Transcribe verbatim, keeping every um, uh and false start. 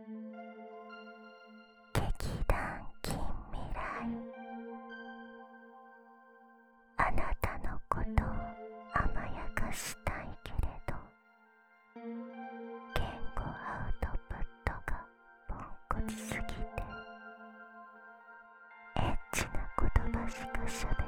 劇団近未来、あなたのことを甘やかしたいけれど、言語アウトプットがポンコツすぎてエッチな言葉しかしゃべ